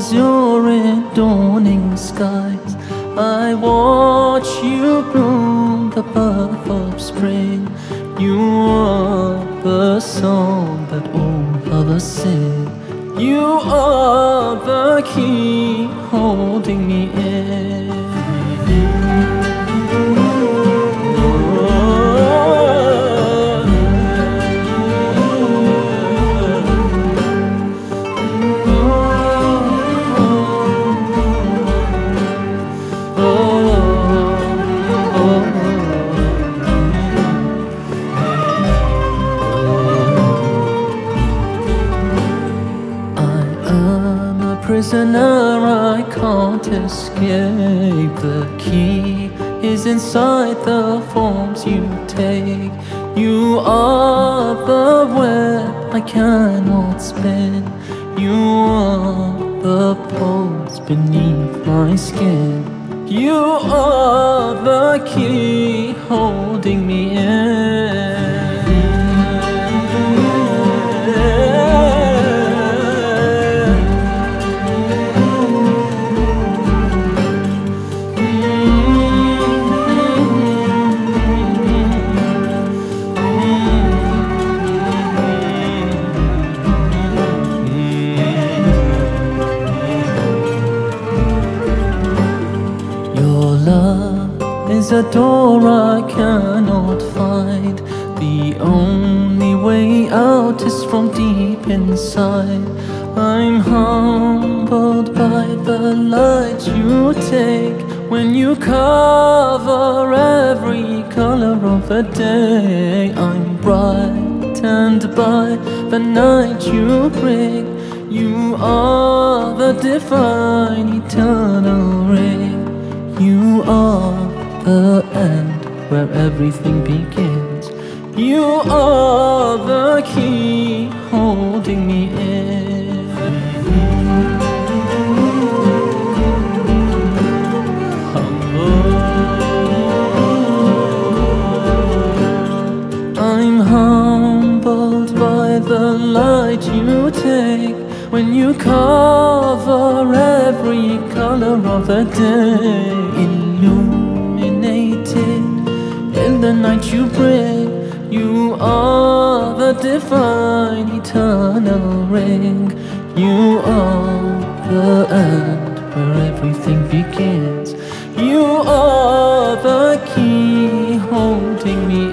as you're in dawning skies. I watch you bloom, the birth of spring. You are the song that all others sing. You are the key holding me in. Prisoner, I can't escape. The key is inside the forms you take. You are the web I cannot spin. You are the pulse beneath my skin. You are the key holding me in. Love is a door I cannot find. The only way out is from deep inside. I'm humbled by the light you take when you cover every color of the day. I'm brightened by the night you bring. You are the divine eternal ring. You are the end where everything begins. You are the key holding me in. I'm humbled by the light you take when you cover every color of the day. Illuminated in the night you bring. You are the divine eternal ring. You are the end where everything begins. You are the key holding me